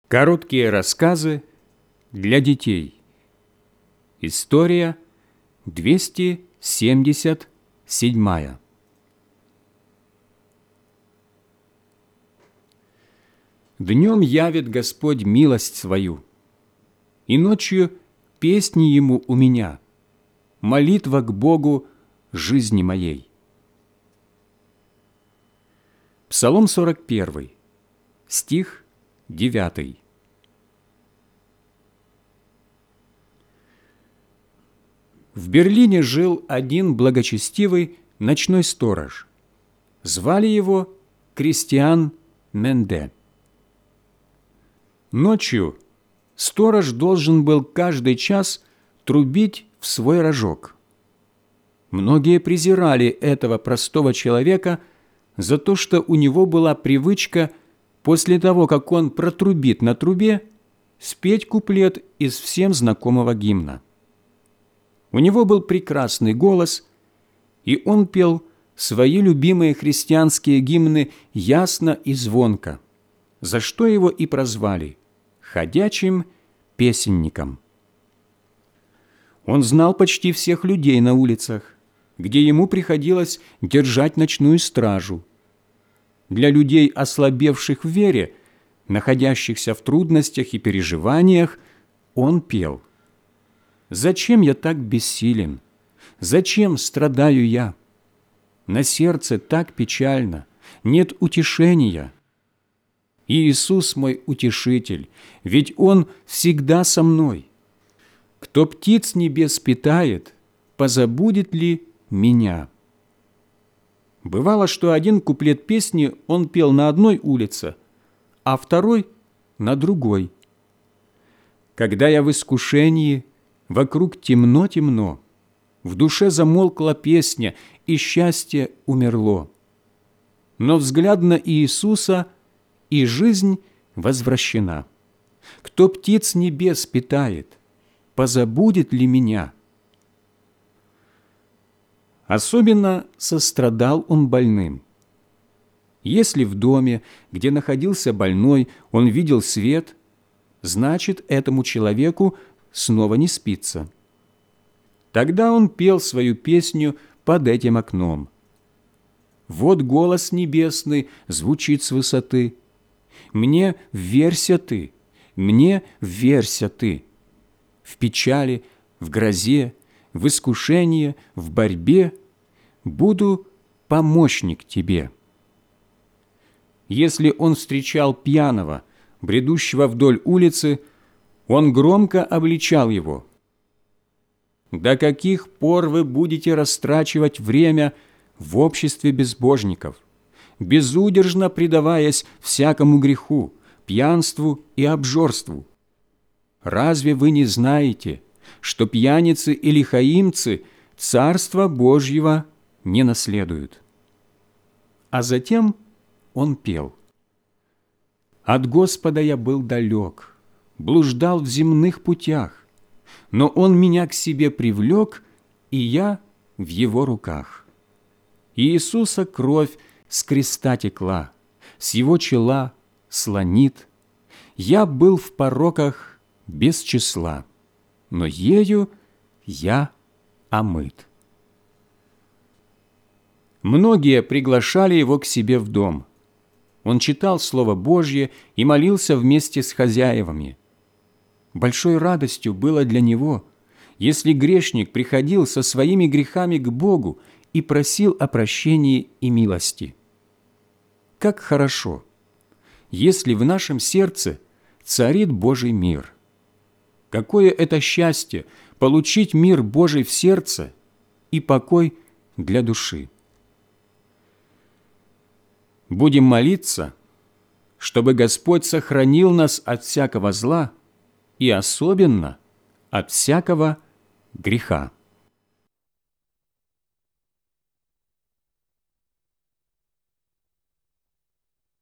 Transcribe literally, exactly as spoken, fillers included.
Короткие рассказы для детей. История двести семьдесят седьмая. Днем явит Господь милость свою, и ночью песни Ему у меня, молитва к Богу жизни моей. Псалом сорок первый, стих девятый. В Берлине жил один благочестивый ночной сторож. Звали его Кристиан Менде. Ночью сторож должен был каждый час трубить в свой рожок. Многие презирали этого простого человека за то, что у него была привычка после того, как он протрубит на трубе, спеть куплет из всем знакомого гимна. У него был прекрасный голос, и он пел свои любимые христианские гимны ясно и звонко, за что его и прозвали «ходячим песенником». Он знал почти всех людей на улицах, где ему приходилось держать ночную стражу. Для людей, ослабевших в вере, находящихся в трудностях и переживаниях, он пел: «Зачем я так бессилен? Зачем страдаю я? На сердце так печально, нет утешения. Иисус мой утешитель, ведь Он всегда со мной. Кто птиц небес питает, позабудет ли меня?» Бывало, что один куплет песни он пел на одной улице, а второй – на другой. «Когда я в искушении, вокруг темно-темно, в душе замолкла песня, и счастье умерло. Но взгляд на Иисуса, и жизнь возвращена. Кто птиц небес питает, позабудет ли меня?» Особенно сострадал он больным. Если в доме, где находился больной, он видел свет, значит, этому человеку снова не спится. Тогда он пел свою песню под этим окном. «Вот голос небесный звучит с высоты. Мне вверься ты, мне вверься ты. В печали, в грозе, в искушении, в борьбе буду помощник тебе». Если он встречал пьяного, бредущего вдоль улицы, он громко обличал его: «До каких пор вы будете растрачивать время в обществе безбожников, безудержно предаваясь всякому греху, пьянству и обжорству? Разве вы не знаете, что пьяницы и лихаимцы Царства Божьего не наследуют?» А затем он пел: «От Господа я был далек, блуждал в земных путях, но Он меня к себе привлек, и я в Его руках. Иисуса кровь с креста текла, с Его чела слонит. Я был в пороках без числа, но ею я омыт». Многие приглашали его к себе в дом. Он читал Слово Божье и молился вместе с хозяевами. Большой радостью было для него, если грешник приходил со своими грехами к Богу и просил о прощении и милости. Как хорошо, если в нашем сердце царит Божий мир! Какое это счастье получить мир Божий в сердце и покой для души! Будем молиться, чтобы Господь сохранил нас от всякого зла и особенно от всякого греха.